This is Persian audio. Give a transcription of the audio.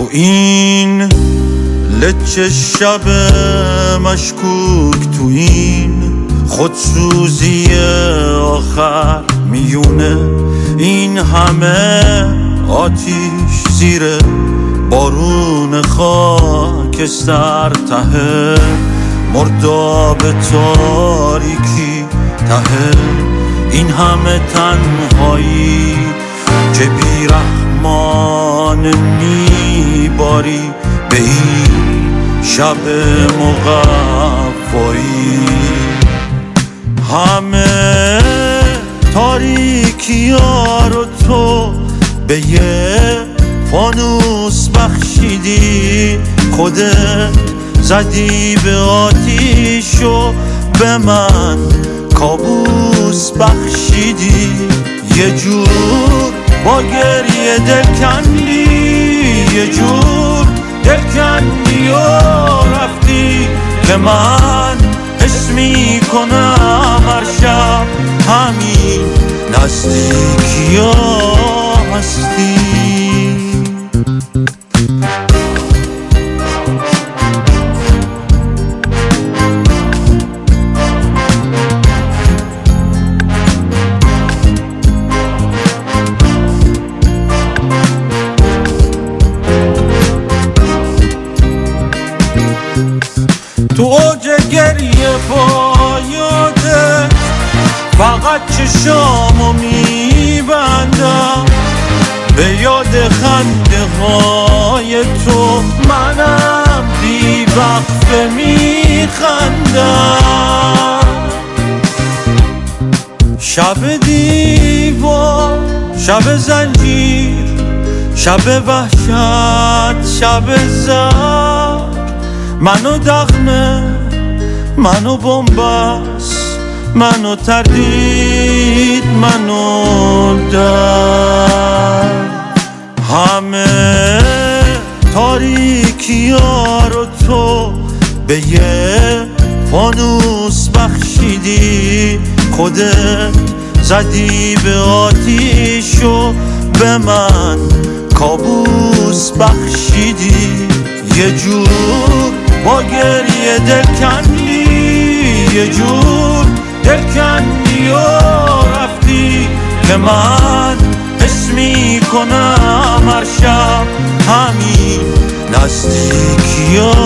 تو این لچه شب مشکوک، تو این خودسوزی آخر میونه، این همه آتیش زیر بارون خاکستر، ته مرداب تاریکی، ته این همه تنهایی که بیرحمان میباری به این شب مقفایی. همه تاریکی ها رو تو به یه فانوس بخشیدی، خودت زدی به آتیش و به من کابوس بخشیدی. یه جور با گریه دل کندی، یه جور دل کندی و رفتی که من حس میکنم هر شب همین نزدیکی ها هستی. تو اوج گریه پایاده فقط چشامو میبندم، به یاد خنده های تو منم بی وقفه میخندم. شب دیوار، شب زنجیر، شب وحشت، شب زد، منو دغمه، منو بنبست، منو تردید، منو درد. همه تاریکی ها رو تو به یه فانوس بخشیدی، خودت زدی به آتیش و به من کابوس بخشیدی. یه جور با گریه دل کندی، یه جور دل کندی و رفتی که من حس میکنم هر شب همین نزدیکی ها